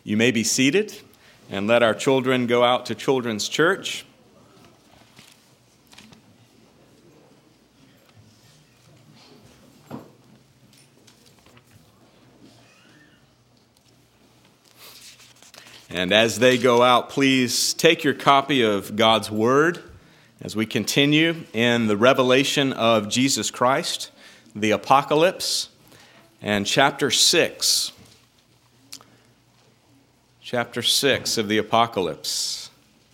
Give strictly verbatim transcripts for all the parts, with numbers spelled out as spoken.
You may be seated, and let our children go out to Children's Church. And as they go out, please take your copy of God's Word as we continue in the revelation of Jesus Christ, the Apocalypse, and chapter six. Chapter six of the Apocalypse.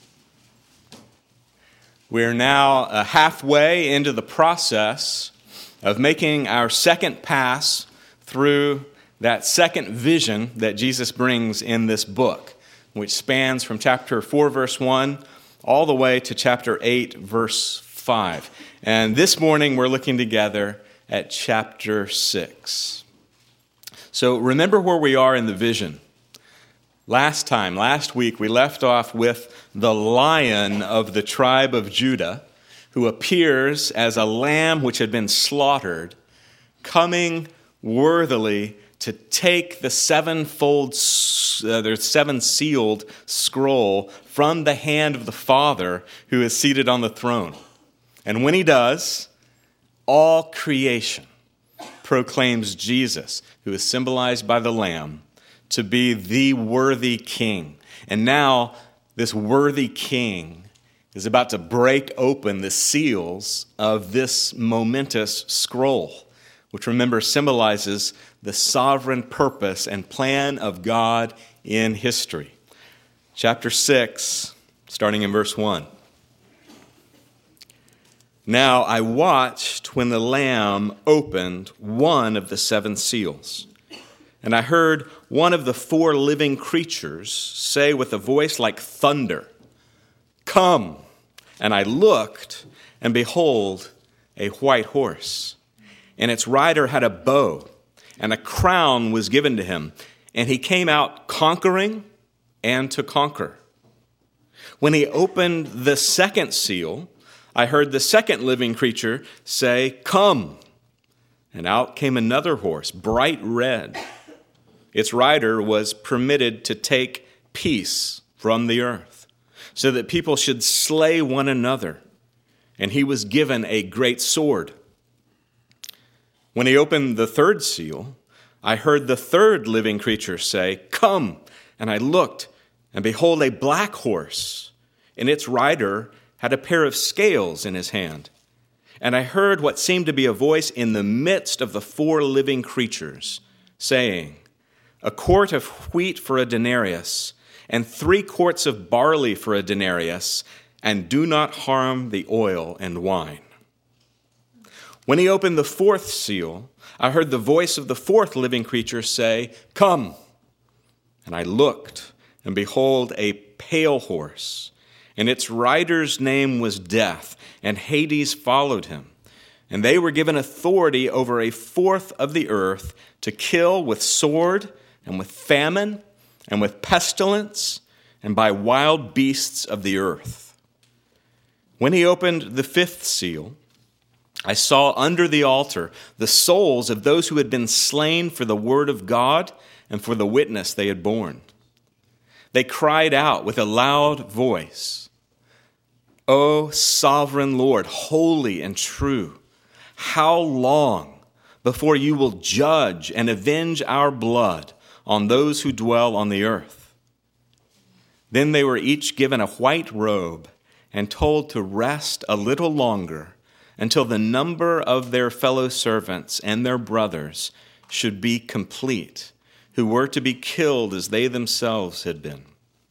We're now uh, halfway into the process of making our second pass through that second vision that Jesus brings in this book, which spans from chapter four, verse one, all the way to chapter eight, verse five. And this morning we're looking together at chapter six. So remember where we are in the vision. Last time, last week, we left off with the Lion of the tribe of Judah, who appears as a lamb which had been slaughtered, coming worthily to take the sevenfold, uh, the seven-sealed scroll from the hand of the Father who is seated on the throne. And when he does, all creation proclaims Jesus, who is symbolized by the Lamb, to be the worthy king. And now, this worthy king is about to break open the seals of this momentous scroll, which, remember, symbolizes the sovereign purpose and plan of God in history. Chapter six, starting in verse one. Now I watched when the Lamb opened one of the seven seals, and I heard one of the four living creatures say with a voice like thunder, "Come!" And I looked, and behold, a white horse. And its rider had a bow, and a crown was given to him, and he came out conquering and to conquer. When he opened the second seal, I heard the second living creature say, "Come!" And out came another horse, bright red. Its rider was permitted to take peace from the earth, so that people should slay one another, and he was given a great sword. When he opened the third seal, I heard the third living creature say, "Come!" And I looked, and behold, a black horse, and its rider had a pair of scales in his hand. And I heard what seemed to be a voice in the midst of the four living creatures, saying, "A quart of wheat for a denarius, and three quarts of barley for a denarius, and do not harm the oil and wine." When he opened the fourth seal, I heard the voice of the fourth living creature say, "Come!" And I looked, and behold, a pale horse, and its rider's name was Death, and Hades followed him. And they were given authority over a fourth of the earth to kill with sword, and with famine, and with pestilence, and by wild beasts of the earth. When he opened the fifth seal, I saw under the altar the souls of those who had been slain for the word of God and for the witness they had borne. They cried out with a loud voice, "O sovereign Lord, holy and true, how long before you will judge and avenge our blood on those who dwell on the earth?" Then they were each given a white robe and told to rest a little longer until the number of their fellow servants and their brothers should be complete, who were to be killed as they themselves had been.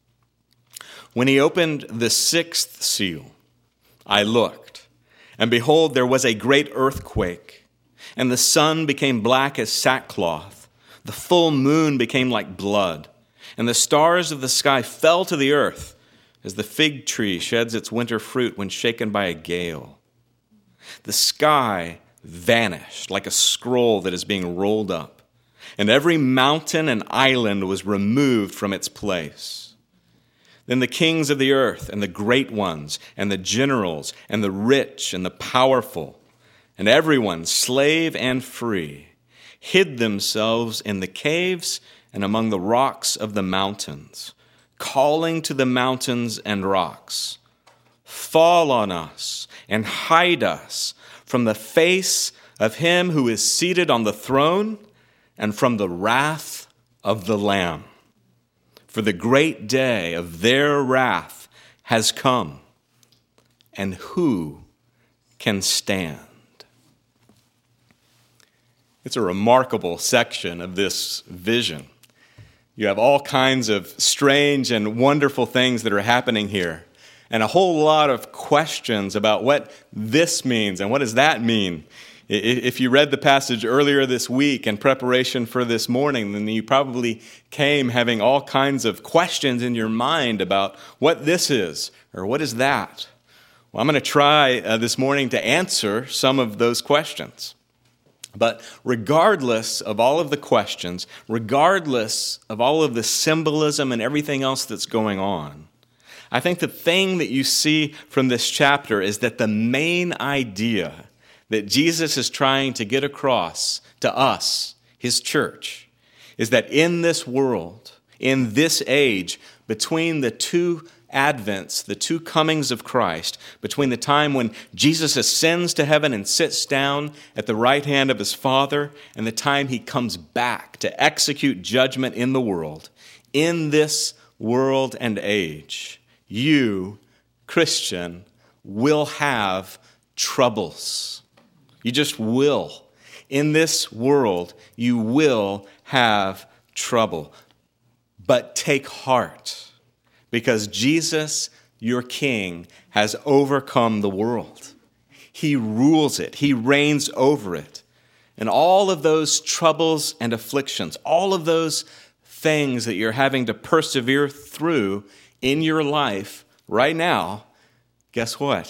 When he opened the sixth seal, I looked, and behold, there was a great earthquake, and the sun became black as sackcloth, the full moon became like blood, and the stars of the sky fell to the earth, as the fig tree sheds its winter fruit when shaken by a gale. The sky vanished like a scroll that is being rolled up, and every mountain and island was removed from its place. Then the kings of the earth and the great ones and the generals and the rich and the powerful and everyone, slave and free, hid themselves in the caves and among the rocks of the mountains, calling to the mountains and rocks, fall on us and hide us from the face of him who is seated on the throne and from the wrath of the Lamb. For the great day of their wrath has come, and who can stand? It's a remarkable section of this vision. You have all kinds of strange and wonderful things that are happening here, and a whole lot of questions about what this means and what does that mean. If you read the passage earlier this week in preparation for this morning, then you probably came having all kinds of questions in your mind about what this is or what is that. Well, I'm going to try uh, this morning to answer some of those questions. But regardless of all of the questions, regardless of all of the symbolism and everything else that's going on, I think the thing that you see from this chapter is that the main idea that Jesus is trying to get across to us, his church, is that in this world, in this age, between the two advents, the two comings of Christ, between the time when Jesus ascends to heaven and sits down at the right hand of his Father and the time he comes back to execute judgment in the world, in this world and age, you, Christian, will have troubles. You just will. In this world, you will have trouble. But take heart, because Jesus, your King, has overcome the world. He rules it. He reigns over it. And all of those troubles and afflictions, all of those things that you're having to persevere through in your life right now, guess what?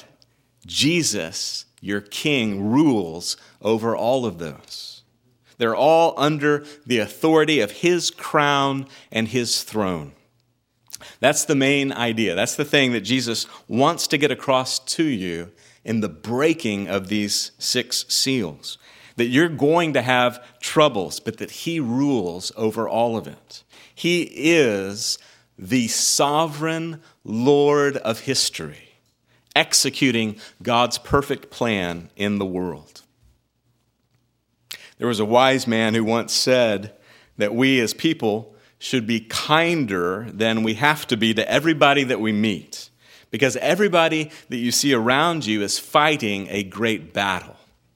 Jesus, your King, rules over all of those. They're all under the authority of his crown and his throne. That's the main idea. That's the thing that Jesus wants to get across to you in the breaking of these six seals. That you're going to have troubles, but that he rules over all of it. He is the sovereign Lord of history, executing God's perfect plan in the world. There was a wise man who once said that we as people should be kinder than we have to be to everybody that we meet, because everybody that you see around you is fighting a great battle.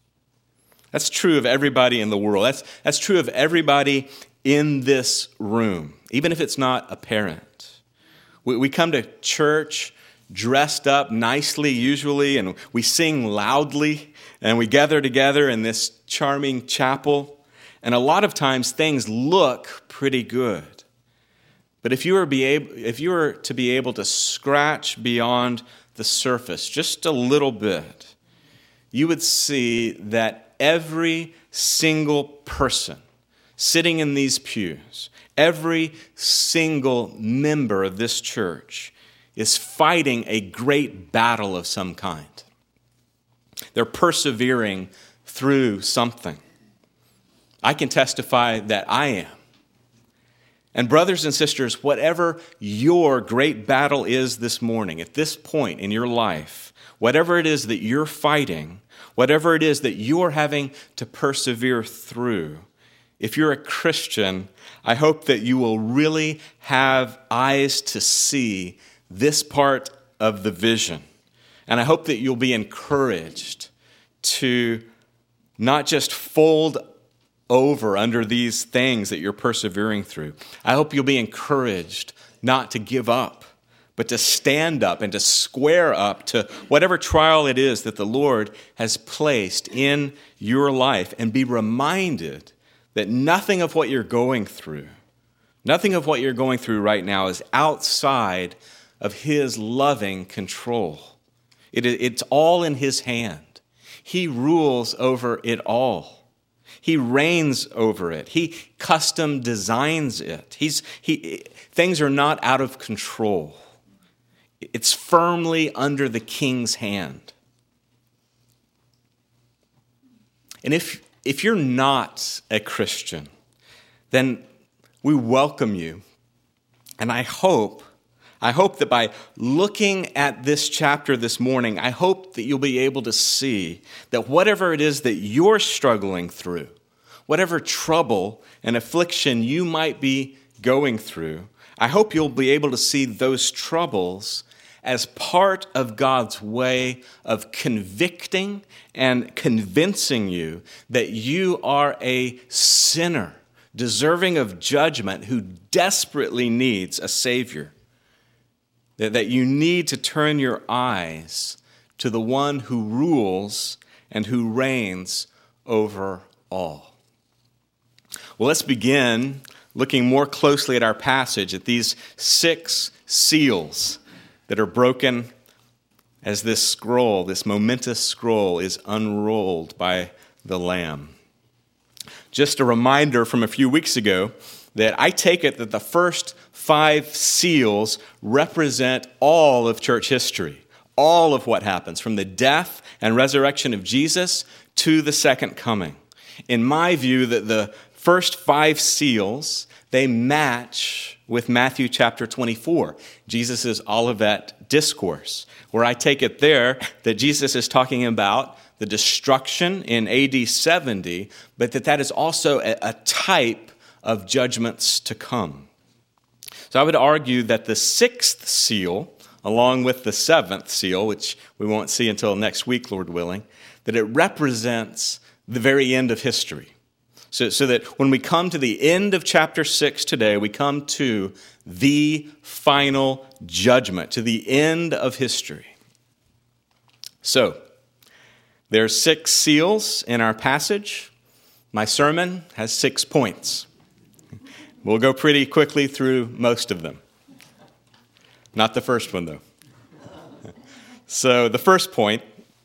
That's true of everybody in the world. That's, that's true of everybody in this room, even if it's not apparent. We, we come to church dressed up nicely usually, and we sing loudly, and we gather together in this charming chapel, and a lot of times things look pretty good. But if you were be able, if you were to be able to scratch beyond the surface just a little bit, you would see that every single person sitting in these pews, every single member of this church is fighting a great battle of some kind. They're persevering through something. I can testify that I am. And brothers and sisters, whatever your great battle is this morning, at this point in your life, whatever it is that you're fighting, whatever it is that you're having to persevere through, if you're a Christian, I hope that you will really have eyes to see this part of the vision. And I hope that you'll be encouraged to not just fold over under these things that you're persevering through. I hope you'll be encouraged not to give up, but to stand up and to square up to whatever trial it is that the Lord has placed in your life, and be reminded that nothing of what you're going through, nothing of what you're going through right now is outside of his loving control. It, it's all in his hand. He rules over it all. He reigns over it. He custom designs it. He's, he, things are not out of control. It's firmly under the king's hand. And if, if you're not a Christian, then we welcome you. And I hope, I hope that by looking at this chapter this morning, I hope that you'll be able to see that whatever it is that you're struggling through, whatever trouble and affliction you might be going through, I hope you'll be able to see those troubles as part of God's way of convicting and convincing you that you are a sinner, deserving of judgment, who desperately needs a Savior. That, that you need to turn your eyes to the one who rules and who reigns over all. Well, let's begin looking more closely at our passage, at these six seals that are broken as this scroll, this momentous scroll, is unrolled by the Lamb. Just a reminder from a few weeks ago that I take it that the first five seals represent all of church history, all of what happens from the death and resurrection of Jesus to the second coming. In my view, that the first five seals, they match with Matthew chapter twenty-four, Jesus' Olivet Discourse, where I take it there that Jesus is talking about the destruction in A D seventy, but that that is also a, a type of judgments to come. So I would argue that the sixth seal, along with the seventh seal, which we won't see until next week, Lord willing, that it represents the very end of history. So, so that when we come to the end of chapter six today, we come to the final judgment, to the end of history. So, there are six seals in our passage. My sermon has six points. We'll go pretty quickly through most of them. Not the first one, though. So the first point,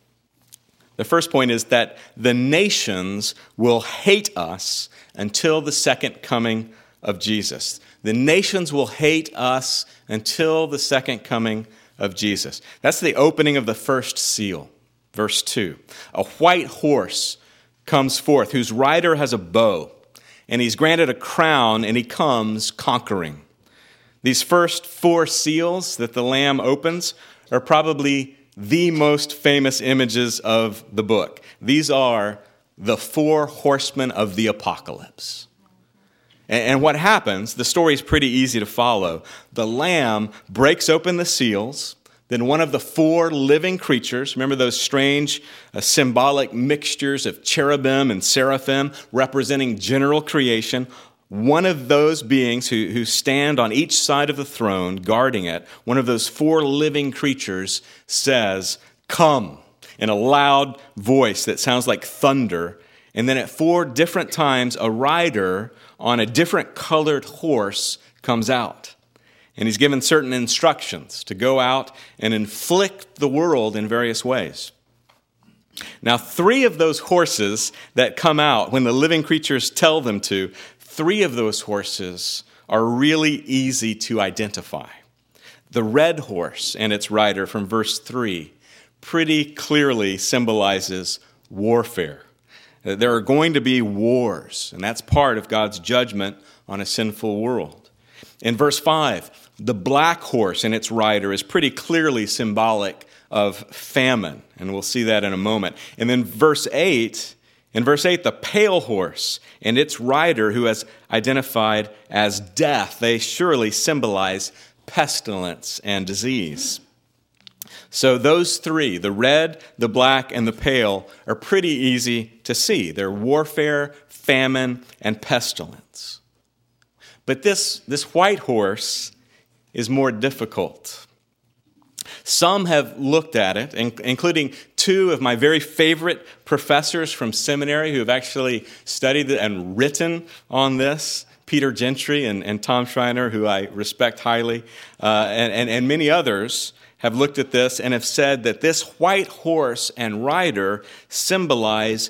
the first point is that the nations will hate us until the second coming of Jesus. The nations will hate us until the second coming of Jesus. That's the opening of the first seal. Verse two, a white horse comes forth whose rider has a bow, and he's granted a crown, and he comes conquering. These first four seals that the Lamb opens are probably the most famous images of the book. These are the four horsemen of the apocalypse. And what happens, the story is pretty easy to follow. The Lamb breaks open the seals. Then one of the four living creatures, remember those strange uh, symbolic mixtures of cherubim and seraphim representing general creation, one of those beings who, who stand on each side of the throne guarding it, one of those four living creatures says, "Come," in a loud voice that sounds like thunder. And then at four different times, a rider on a different colored horse comes out. And he's given certain instructions to go out and inflict the world in various ways. Now, three of those horses that come out when the living creatures tell them to, three of those horses are really easy to identify. The red horse and its rider from verse three pretty clearly symbolizes warfare. There are going to be wars, and that's part of God's judgment on a sinful world. In verse five, the black horse and its rider is pretty clearly symbolic of famine, and we'll see that in a moment. And then verse eight, in verse eight, the pale horse and its rider, who is identified as death, they surely symbolize pestilence and disease. So those three, the red, the black, and the pale, are pretty easy to see. They're warfare, famine, and pestilence. But this, this white horse is more difficult. Some have looked at it, including two of my very favorite professors from seminary who have actually studied it and written on this, Peter Gentry and, and Tom Schreiner, who I respect highly, uh, and, and, and many others have looked at this and have said that this white horse and rider symbolize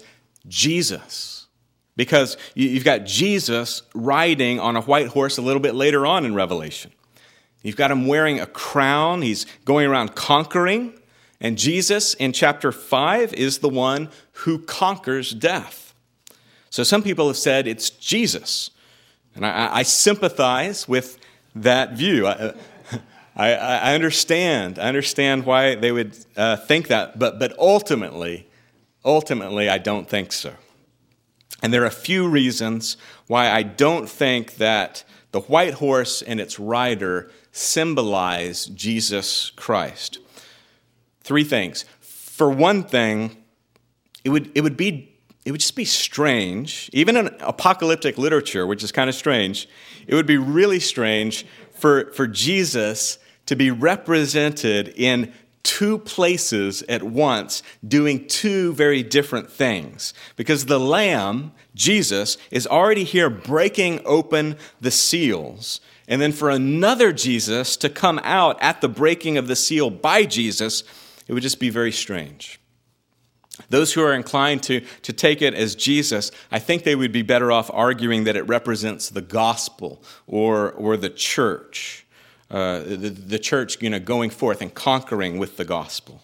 Jesus. Because you've got Jesus riding on a white horse a little bit later on in Revelation. You've got him wearing a crown. He's going around conquering. And Jesus in chapter five is the one who conquers death. So some people have said it's Jesus. And I, I sympathize with that view. I, I, I understand. I understand why they would uh, think that, but but ultimately, ultimately, I don't think so. And there are a few reasons why I don't think that the white horse and its rider symbolize Jesus Christ. Three things. For one thing, it would it would be it would just be strange, even in apocalyptic literature, which is kind of strange. It would be really strange for for Jesus to be represented in two places at once, doing two very different things. Because the Lamb, Jesus, is already here breaking open the seals. And then for another Jesus to come out at the breaking of the seal by Jesus, it would just be very strange. Those who are inclined to, to take it as Jesus, I think they would be better off arguing that it represents the gospel or, or the church. Uh, the, the church, you know, going forth and conquering with the gospel.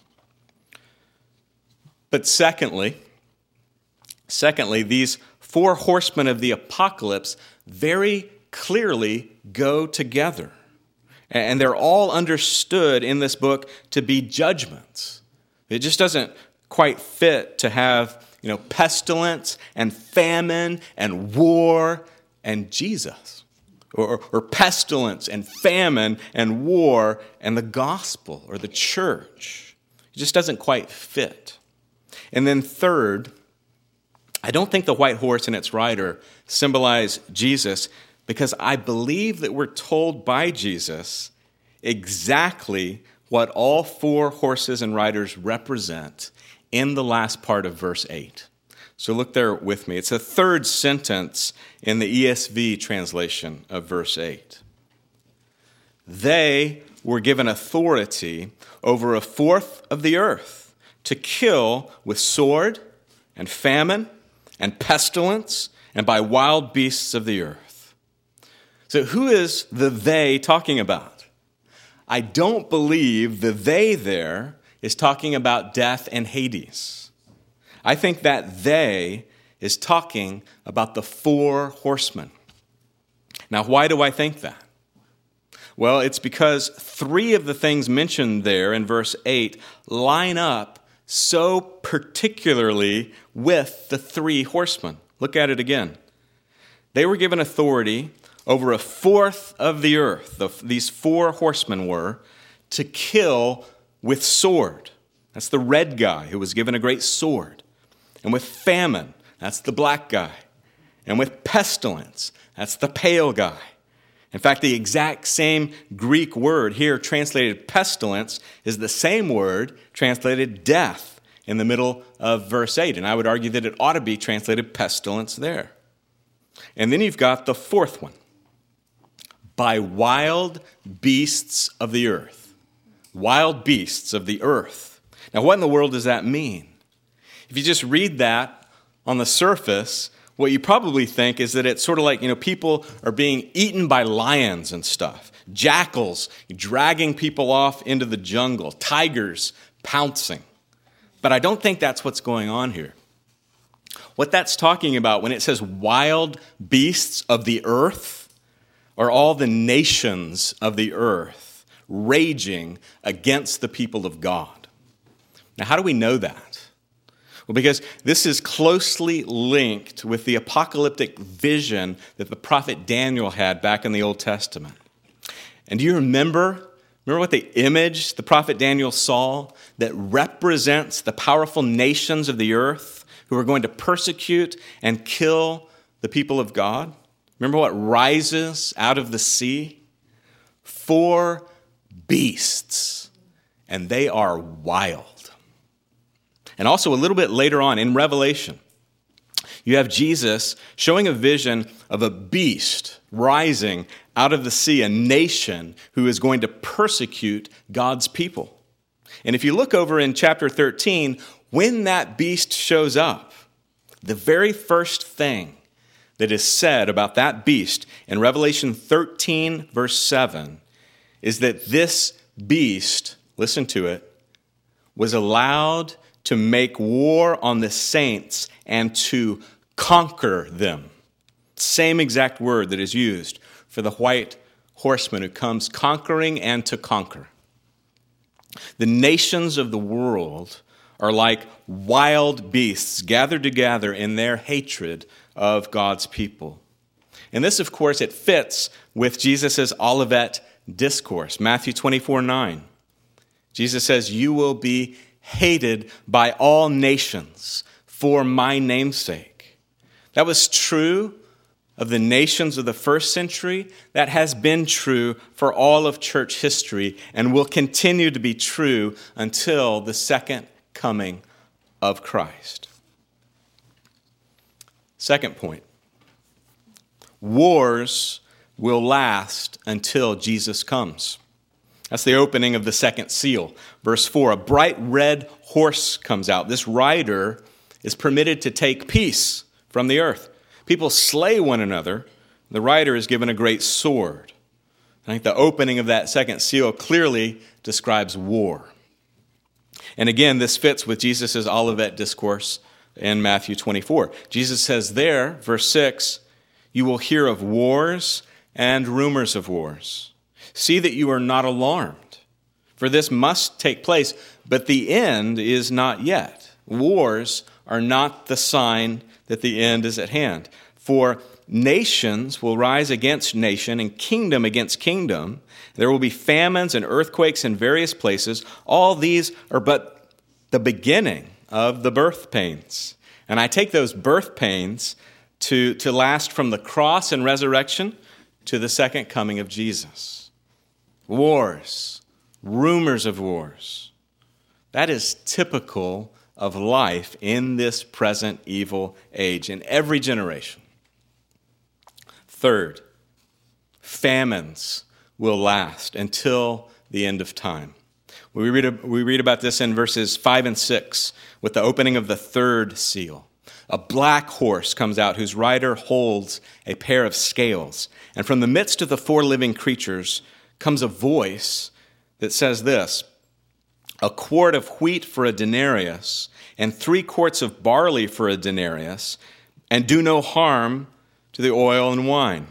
But secondly, secondly, these four horsemen of the apocalypse very clearly go together. And they're all understood in this book to be judgments. It just doesn't quite fit to have, you know, pestilence and famine and war and Jesus. Or, or pestilence and famine and war and the gospel or the church. It just doesn't quite fit. And then third, I don't think the white horse and its rider symbolize Jesus because I believe that we're told by Jesus exactly what all four horses and riders represent in the last part of verse eight. So look there with me. It's the third sentence in the E S V translation of verse eight. They were given authority over a fourth of the earth to kill with sword and famine and pestilence and by wild beasts of the earth. So who is the they talking about? I don't believe the they there is talking about death and Hades. I think that they is talking about the four horsemen. Now, why do I think that? Well, it's because three of the things mentioned there in verse eight line up so particularly with the three horsemen. Look at it again. They were given authority over a fourth of the earth, the, these four horsemen were, to kill with sword. That's the red guy who was given a great sword. And with famine, that's the black guy. And with pestilence, that's the pale guy. In fact, the exact same Greek word here translated pestilence is the same word translated death in the middle of verse eight. And I would argue that it ought to be translated pestilence there. And then you've got the fourth one. By wild beasts of the earth. Wild beasts of the earth. Now, what in the world does that mean? If you just read that on the surface, what you probably think is that it's sort of like, you know, people are being eaten by lions and stuff. Jackals dragging people off into the jungle. Tigers pouncing. But I don't think that's what's going on here. What that's talking about when it says wild beasts of the earth are all the nations of the earth raging against the people of God. Now, how do we know that? Well, because this is closely linked with the apocalyptic vision that the prophet Daniel had back in the Old Testament. And do you remember, remember what the image the prophet Daniel saw that represents the powerful nations of the earth who are going to persecute and kill the people of God? Remember what rises out of the sea? Four beasts, and they are wild. And also a little bit later on in Revelation, you have Jesus showing a vision of a beast rising out of the sea, a nation who is going to persecute God's people. And if you look over in chapter thirteen, when that beast shows up, the very first thing that is said about that beast in Revelation thirteen, verse seven, is that this beast, listen to it, was allowed to make war on the saints and to conquer them. Same exact word that is used for the white horseman who comes conquering and to conquer. The nations of the world are like wild beasts gathered together in their hatred of God's people. And this, of course, it fits with Jesus' Olivet discourse, Matthew twenty-four nine. Jesus says, "You will be hated by all nations for my name's sake." That was true of the nations of the first century. That has been true for all of church history and will continue to be true until the second coming of Christ. Second point. Wars will last until Jesus comes. That's the opening of the second seal. Verse four, a bright red horse comes out. This rider is permitted to take peace from the earth. People slay one another. The rider is given a great sword. I think the opening of that second seal clearly describes war. And again, this fits with Jesus' Olivet discourse in Matthew twenty-four. Jesus says there, verse six, "You will hear of wars and rumors of wars. See that you are not alarmed, for this must take place, but the end is not yet." Wars are not the sign that the end is at hand. For nations will rise against nation and kingdom against kingdom. There will be famines and earthquakes in various places. All these are but the beginning of the birth pains. And I take those birth pains to, to last from the cross and resurrection to the second coming of Jesus. Wars, rumors of wars. That is typical of life in this present evil age, in every generation. Third, famines will last until the end of time. We read, we read about this in verses five and six with the opening of the third seal. A black horse comes out whose rider holds a pair of scales. And from the midst of the four living creatures comes a voice that says this, "A quart of wheat for a denarius, and three quarts of barley for a denarius, and do no harm to the oil and wine."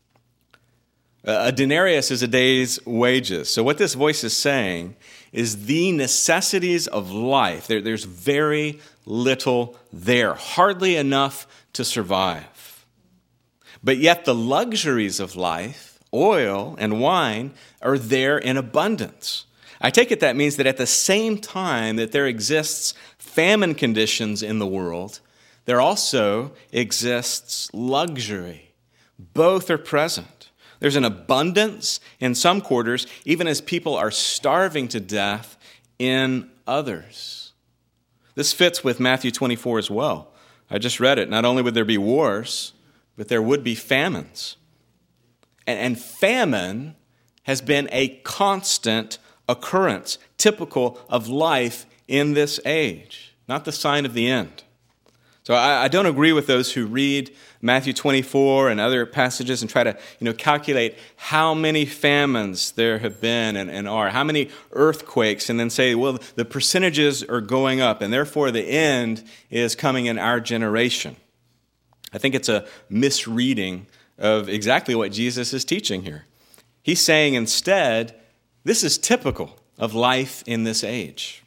A denarius is a day's wages. So what this voice is saying is the necessities of life. There, there's very little there, hardly enough to survive. But yet the luxuries of life, oil and wine, are there in abundance. I take it that means that at the same time that there exists famine conditions in the world, there also exists luxury. Both are present. There's an abundance in some quarters, even as people are starving to death in others. This fits with Matthew twenty-four as well. I just read it. Not only would there be wars, but there would be famines. And, and famine has been a constant occurrence, typical of life in this age, not the sign of the end. So I, I don't agree with those who read Matthew twenty-four and other passages and try to, you know, calculate how many famines there have been and, and are, how many earthquakes, and then say, well, the percentages are going up, and therefore the end is coming in our generation. I think it's a misreading of exactly what Jesus is teaching here. He's saying instead, this is typical of life in this age.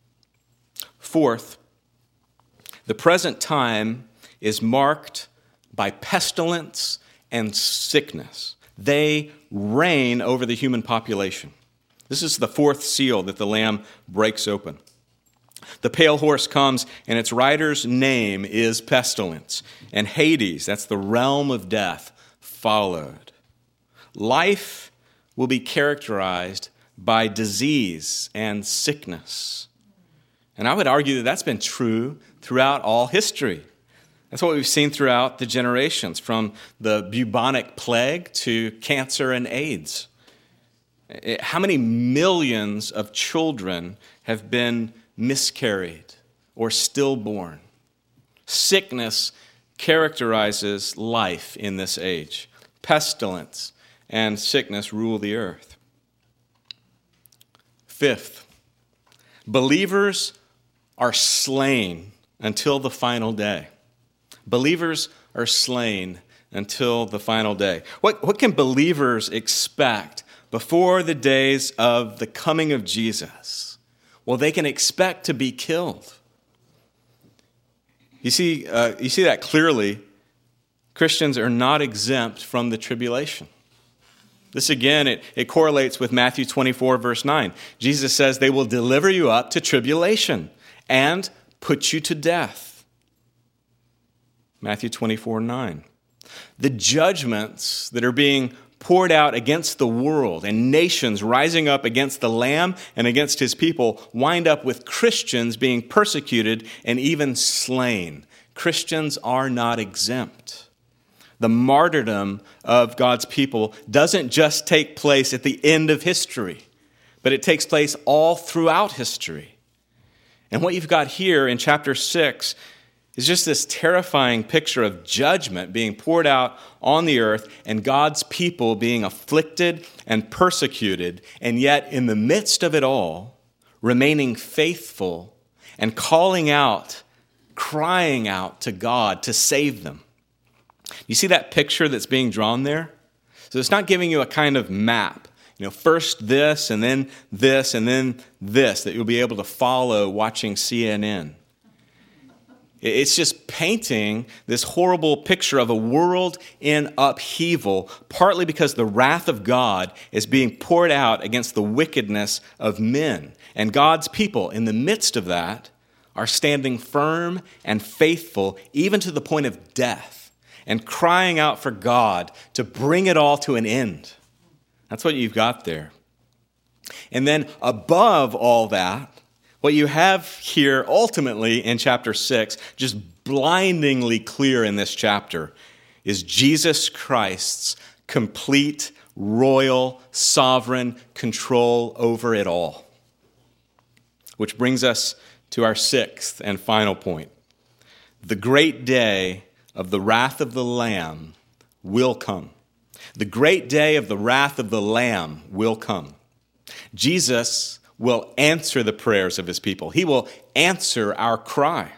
Fourth, the present time is marked by pestilence and sickness. They reign over the human population. This is the fourth seal that the Lamb breaks open. The pale horse comes, and its rider's name is Pestilence. And Hades, that's the realm of death, followed. Life will be characterized by disease and sickness. And I would argue that that's been true throughout all history. That's what we've seen throughout the generations, from the bubonic plague to cancer and AIDS. How many millions of children have been miscarried or stillborn? Sickness characterizes life in this age. Pestilence and sickness rule the earth. Fifth, believers are slain until the final day. Believers are slain until the final day. What, what can believers expect before the days of the coming of Jesus? Well, they can expect to be killed. You see, uh, you see that clearly. Christians are not exempt from the tribulation. This again, it, it correlates with Matthew twenty-four, verse nine. Jesus says they will deliver you up to tribulation and put you to death. Matthew twenty-four, nine. The judgments that are being poured out against the world and nations rising up against the Lamb and against his people wind up with Christians being persecuted and even slain. Christians are not exempt. The martyrdom of God's people doesn't just take place at the end of history, but it takes place all throughout history. And what you've got here in chapter six is just this terrifying picture of judgment being poured out on the earth and God's people being afflicted and persecuted, and yet in the midst of it all, remaining faithful and calling out, crying out to God to save them. You see that picture that's being drawn there? So it's not giving you a kind of map. You know, first this, and then this, and then this, that you'll be able to follow watching C N N. It's just painting this horrible picture of a world in upheaval, partly because the wrath of God is being poured out against the wickedness of men. And God's people, in the midst of that, are standing firm and faithful, even to the point of death, and crying out for God to bring it all to an end. That's what you've got there. And then above all that, what you have here ultimately in chapter six, just blindingly clear in this chapter, is Jesus Christ's complete, royal, sovereign control over it all. Which brings us to our sixth and final point. The great day of the wrath of the Lamb will come. The great day of the wrath of the Lamb will come. Jesus will answer the prayers of his people. He will answer our cry.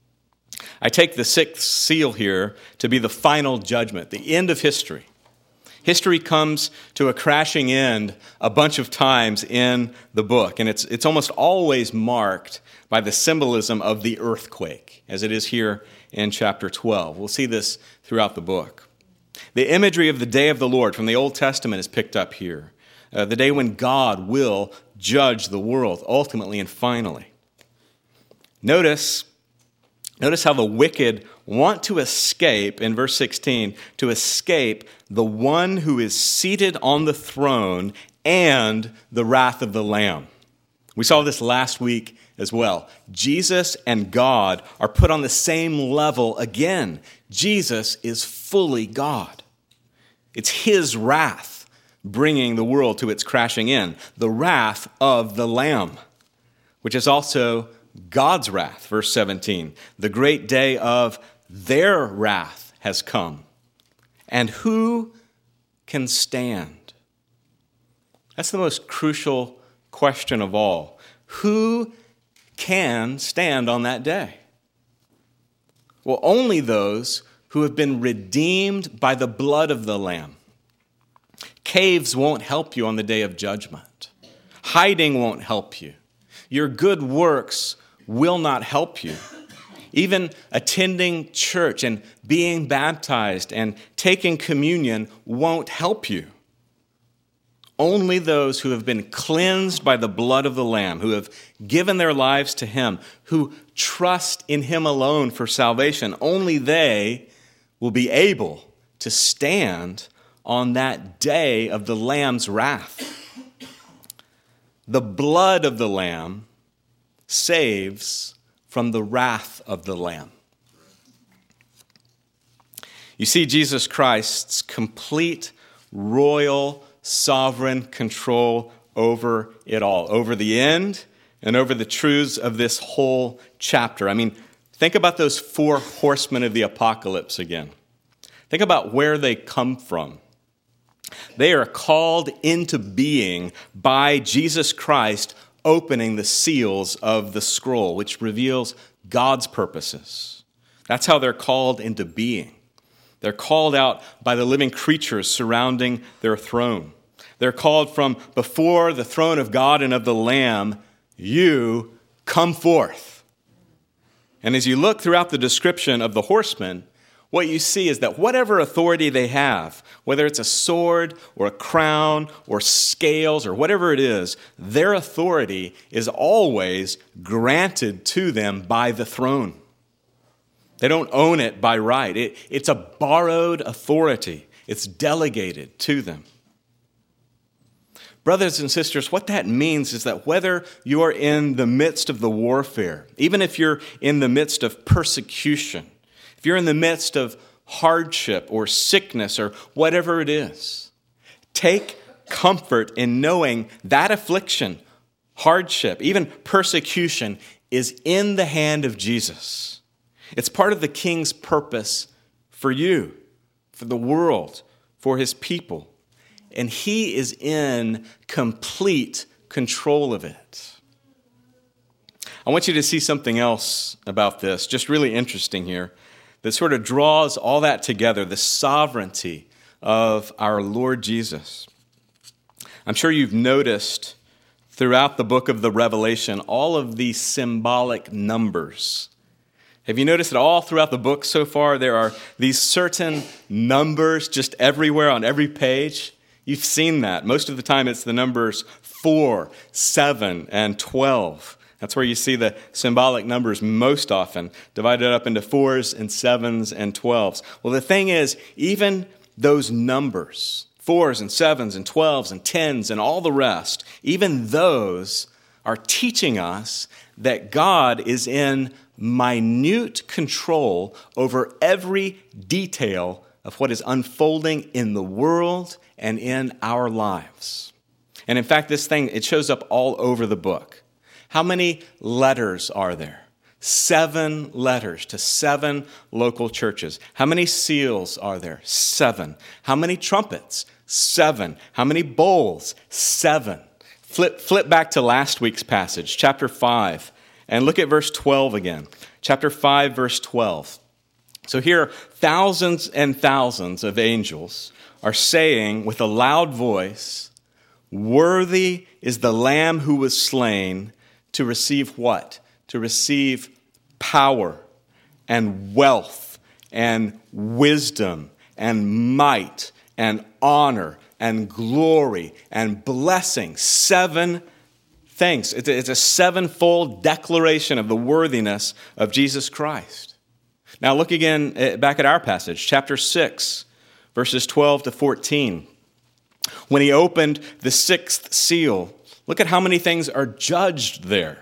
I take the sixth seal here to be the final judgment, the end of history. History comes to a crashing end a bunch of times in the book, and it's, it's almost always marked by the symbolism of the earthquake, as it is here in chapter twelve. We'll see this throughout the book. The imagery of the day of the Lord from the Old Testament is picked up here. Uh, the day when God will judge the world ultimately and finally. Notice, notice how the wicked want to escape, in verse sixteen, to escape the one who is seated on the throne and the wrath of the Lamb. We saw this last week as well. Jesus and God are put on the same level again. Jesus is fully God. It's his wrath bringing the world to its crashing end, the wrath of the Lamb, which is also God's wrath. Verse seventeen, the great day of their wrath has come, and who can stand? That's the most crucial question of all. Who can stand on that day? Well, only those who have been redeemed by the blood of the Lamb. Caves won't help you on the day of judgment. Hiding won't help you. Your good works will not help you. Even attending church and being baptized and taking communion won't help you. Only those who have been cleansed by the blood of the Lamb, who have given their lives to him, who trust in him alone for salvation, only they will be able to stand on that day of the Lamb's wrath. The blood of the Lamb saves from the wrath of the Lamb. You see Jesus Christ's complete royal sovereign control over it all, over the end and over the truths of this whole chapter. I mean, think about those four horsemen of the apocalypse again. Think about where they come from. They are called into being by Jesus Christ opening the seals of the scroll, which reveals God's purposes. That's how they're called into being. They're called out by the living creatures surrounding their throne. They're called from before the throne of God and of the Lamb, you come forth. And as you look throughout the description of the horsemen, what you see is that whatever authority they have, whether it's a sword or a crown or scales or whatever it is, their authority is always granted to them by the throne. They don't own it by right. It, it's a borrowed authority. It's delegated to them. Brothers and sisters, what that means is that whether you're in the midst of the warfare, even if you're in the midst of persecution, if you're in the midst of hardship or sickness or whatever it is, take comfort in knowing that affliction, hardship, even persecution is in the hand of Jesus. It's part of the King's purpose for you, for the world, for his people. And he is in complete control of it. I want you to see something else about this, just really interesting here, that sort of draws all that together, the sovereignty of our Lord Jesus. I'm sure you've noticed throughout the book of the Revelation all of these symbolic numbers. Have you noticed that all throughout the book so far there are these certain numbers just everywhere on every page? You've seen that. Most of the time it's the numbers four, seven, and twelve. That's where you see the symbolic numbers most often, divided up into fours and sevens and twelves. Well, the thing is, even those numbers, fours and sevens and twelves and tens and all the rest, even those are teaching us that God is in minute control over every detail of what is unfolding in the world and in our lives. And in fact, this thing, it shows up all over the book. How many letters are there? Seven letters to seven local churches. How many seals are there? Seven. How many trumpets? Seven. How many bowls? Seven. Flip, flip back to last week's passage, chapter five, and look at verse twelve again. Chapter five, verse twelve. So here, thousands and thousands of angels are saying with a loud voice, "Worthy is the Lamb who was slain to receive what? To receive power and wealth and wisdom and might and honor and glory and blessing." Seven things. It's a sevenfold declaration of the worthiness of Jesus Christ. Now look again back at our passage, chapter six, verses twelve to fourteen. When he opened the sixth seal, look at how many things are judged there.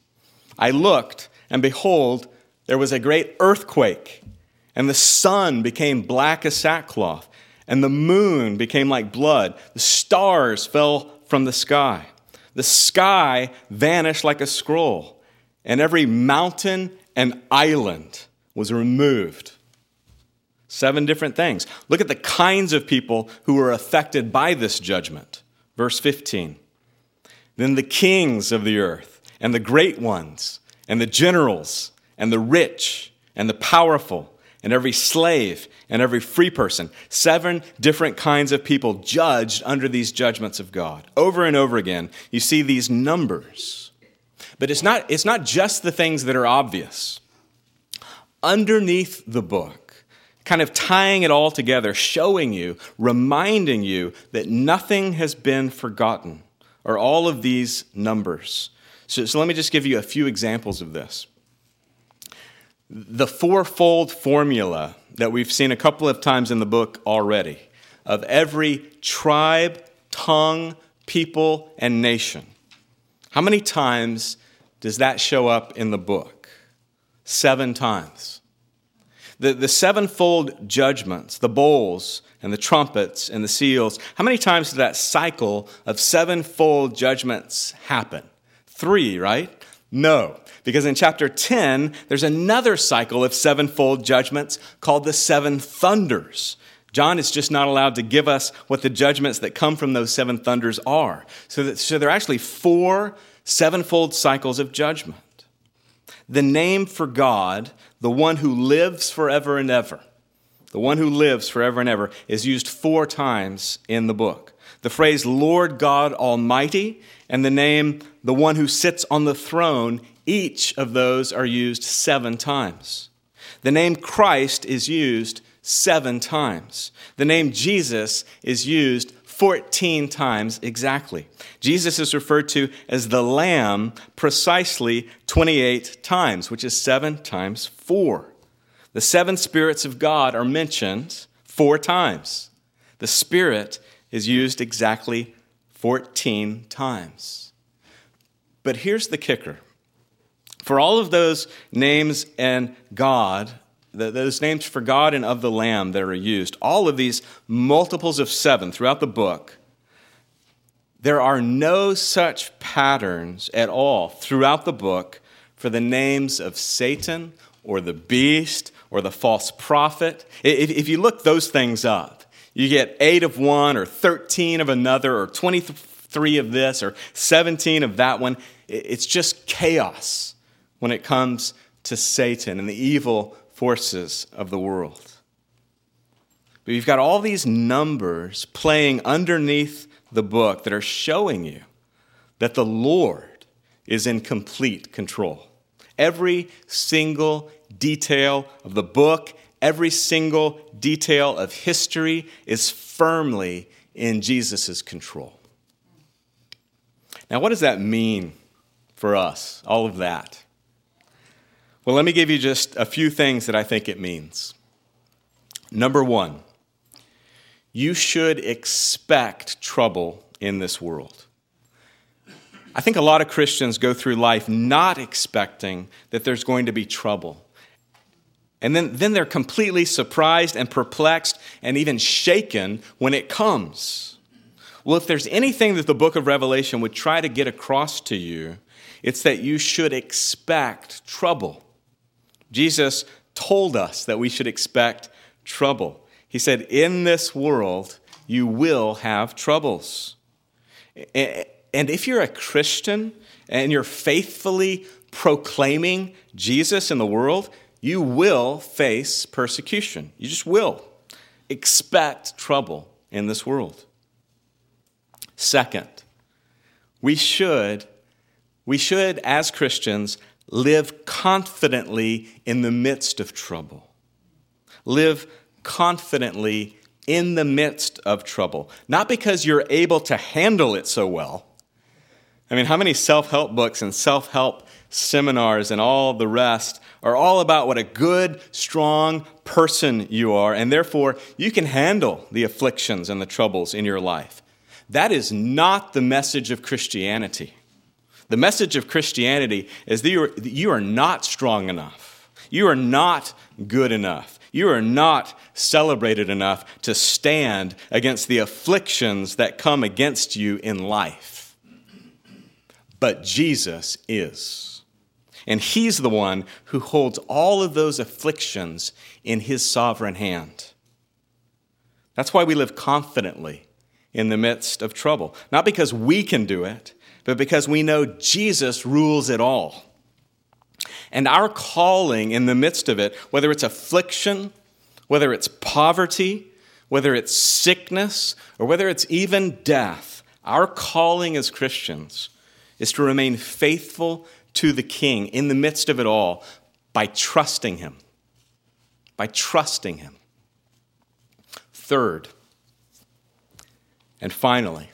I looked, and behold, there was a great earthquake, and the sun became black as sackcloth, and the moon became like blood. The stars fell from the sky. The sky vanished like a scroll, and every mountain and island was removed. Seven different things. Look at the kinds of people who were affected by this judgment. Verse fifteen. Then the kings of the earth, and the great ones, and the generals, and the rich, and the powerful, and every slave, and every free person. Seven different kinds of people judged under these judgments of God. Over and over again, you see these numbers. But it's not, it's not just the things that are obvious. Underneath the book, kind of tying it all together, showing you, reminding you that nothing has been forgotten, are all of these numbers. So, so let me just give you a few examples of this. The fourfold formula that we've seen a couple of times in the book already, of every tribe, tongue, people, and nation. How many times does that show up in the book? Seven times. The, the sevenfold judgments, the bowls and the trumpets and the seals, how many times did that cycle of sevenfold judgments happen? Three, right? No, because in chapter ten, there's another cycle of sevenfold judgments called the seven thunders. John is just not allowed to give us what the judgments that come from those seven thunders are. So, that, so there are actually four sevenfold cycles of judgment. The name for God, the one who lives forever and ever, the one who lives forever and ever, is used four times in the book. The phrase Lord God Almighty and the name the one who sits on the throne, each of those are used seven times. The name Christ is used seven times. The name Jesus is used fourteen times exactly. Jesus is referred to as the Lamb precisely twenty-eight times, which is seven times four. The seven spirits of God are mentioned four times. The Spirit is used exactly fourteen times. But here's the kicker. For all of those names and God, those names for God and of the Lamb that are used, all of these multiples of seven throughout the book, there are no such patterns at all throughout the book for the names of Satan or the beast or the false prophet. If you look those things up, you get eight of one or thirteen of another or twenty-three of this or seventeen of that one. It's just chaos when it comes to Satan and the evil forces of the world. But you've got all these numbers playing underneath the book that are showing you that the Lord is in complete control. Every single detail of the book, every single detail of history is firmly in Jesus' control. Now, what does that mean for us, all of that? Well, let me give you just a few things that I think it means. Number one, you should expect trouble in this world. I think a lot of Christians go through life not expecting that there's going to be trouble. And then, then they're completely surprised and perplexed and even shaken when it comes. Well, if there's anything that the book of Revelation would try to get across to you, it's that you should expect trouble. Jesus told us that we should expect trouble. He said, in this world, you will have troubles. And if you're a Christian and you're faithfully proclaiming Jesus in the world, you will face persecution. You just will. Expect trouble in this world. Second, we should, we should, as Christians, live confidently in the midst of trouble. Live confidently in the midst of trouble. Not because you're able to handle it so well. I mean, how many self-help books and self-help seminars and all the rest are all about what a good, strong person you are, and therefore you can handle the afflictions and the troubles in your life. That is not the message of Christianity. The message of Christianity is that you are, that you are not strong enough. You are not good enough. You are not celebrated enough to stand against the afflictions that come against you in life. But Jesus is. And he's the one who holds all of those afflictions in his sovereign hand. That's why we live confidently in the midst of trouble. Not because we can do it, but because we know Jesus rules it all. And our calling in the midst of it, whether it's affliction, whether it's poverty, whether it's sickness, or whether it's even death, our calling as Christians is to remain faithful to the King in the midst of it all by trusting him. By trusting him. Third, and finally,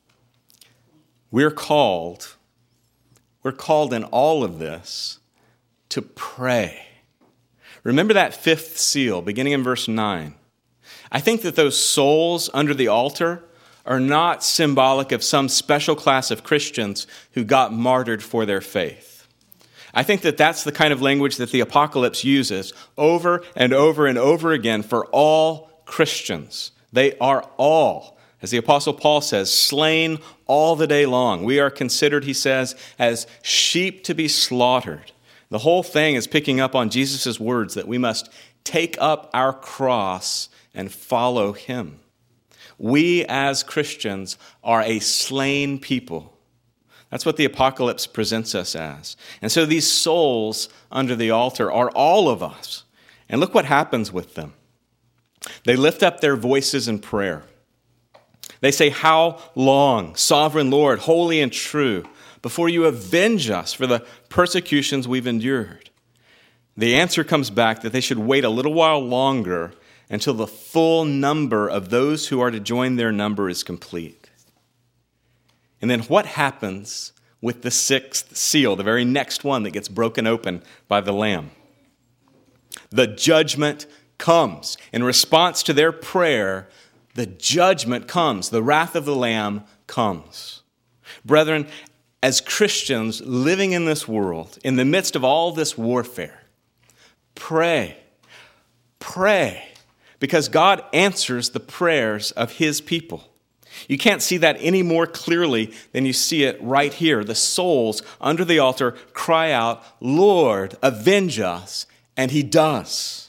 we're called, we're called in all of this to pray. Remember that fifth seal, beginning in verse nine. I think that those souls under the altar are not symbolic of some special class of Christians who got martyred for their faith. I think that that's the kind of language that the apocalypse uses over and over and over again for all Christians. They are all, as the Apostle Paul says, slain all the day long. We are considered, he says, as sheep to be slaughtered. The whole thing is picking up on Jesus' words that we must take up our cross and follow him. We as Christians are a slain people. That's what the apocalypse presents us as. And so these souls under the altar are all of us. And look what happens with them. They lift up their voices in prayer. They say, "How long, sovereign Lord, holy and true, before you avenge us for the persecutions we've endured?" The answer comes back that they should wait a little while longer until the full number of those who are to join their number is complete. And then what happens with the sixth seal, the very next one that gets broken open by the Lamb? The judgment comes. In response to their prayer, the judgment comes. The wrath of the Lamb comes. Brethren, as Christians living in this world, in the midst of all this warfare, pray, pray, because God answers the prayers of his people. You can't see that any more clearly than you see it right here. The souls under the altar cry out, "Lord, avenge us," and he does.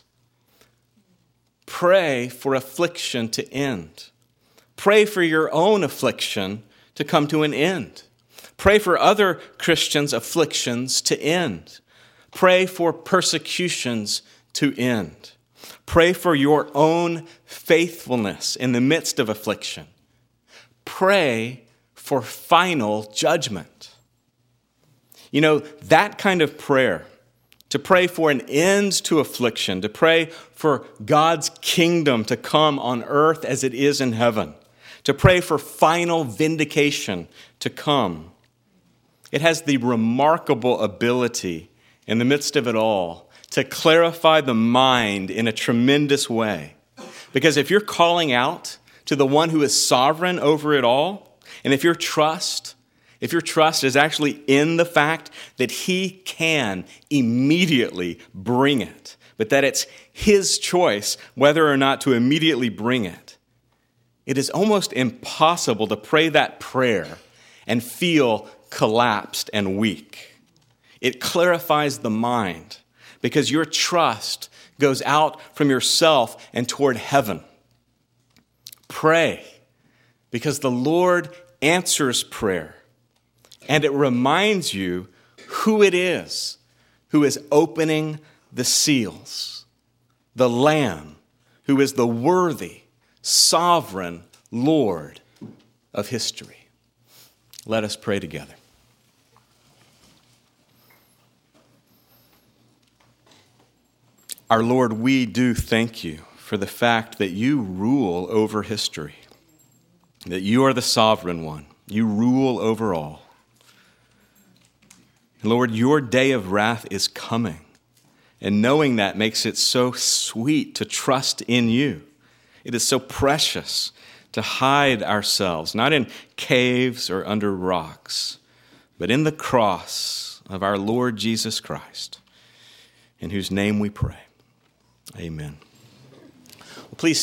Pray for affliction to end. Pray for your own affliction to come to an end. Pray for other Christians' afflictions to end. Pray for persecutions to end. Pray for your own faithfulness in the midst of affliction. Pray for final judgment. You know, that kind of prayer, to pray for an end to affliction, to pray for God's kingdom to come on earth as it is in heaven, to pray for final vindication to come, it has the remarkable ability in the midst of it all to clarify the mind in a tremendous way. Because if you're calling out to the one who is sovereign over it all, and if your trust, if your trust is actually in the fact that he can immediately bring it, but that it's his choice whether or not to immediately bring it, it is almost impossible to pray that prayer and feel collapsed and weak. It clarifies the mind because your trust goes out from yourself and toward heaven. Pray because the Lord answers prayer, and it reminds you who it is who is opening the seals, the Lamb who is the worthy, sovereign Lord of history. Let us pray together. Our Lord, we do thank you for the fact that you rule over history, that you are the sovereign one. You rule over all. And Lord, your day of wrath is coming, and knowing that makes it so sweet to trust in you. It is so precious to hide ourselves, not in caves or under rocks, but in the cross of our Lord Jesus Christ, in whose name we pray. Amen.